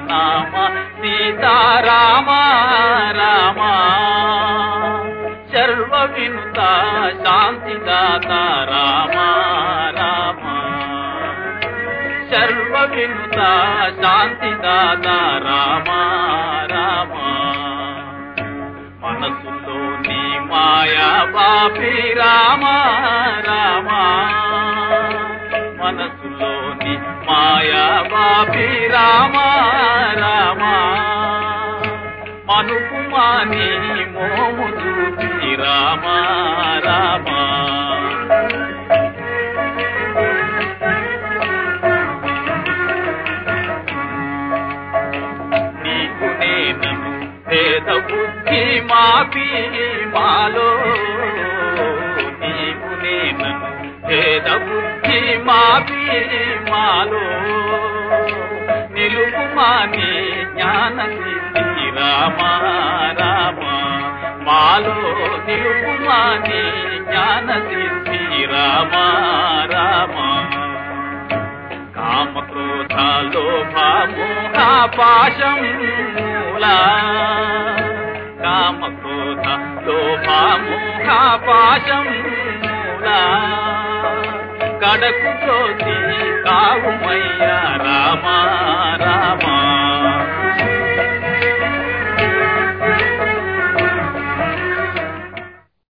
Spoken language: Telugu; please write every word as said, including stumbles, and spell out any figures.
నామ సీతారామ రామ సర్వ వినుత శాంతిదాత రామ రామ సర్వ వినుత శాంతిదాత రామ రామ మనసులోని మాయా బాపి రామ రామ మనసులోని మాయా బాపి రామ రామ మనుకుమాని మోము చూపి రామ రామ నీకు నేనను భేద బుద్ధి మాపి మాలో నీకు నేనను భేద బుద్ధి మాపి మాలో నిలుపుమాని జ్ఞాన సిద్ధి రామ రామ మాలో నిలుపుమాని జ్ఞాన సిద్ధి రామ రామ కామ క్రోధ లోభ మోహ పాశం మూలా కామ క్రోధ లోభ మోహ పాశం మూలా కడకు జ్యోతి కావుమయ్య రామ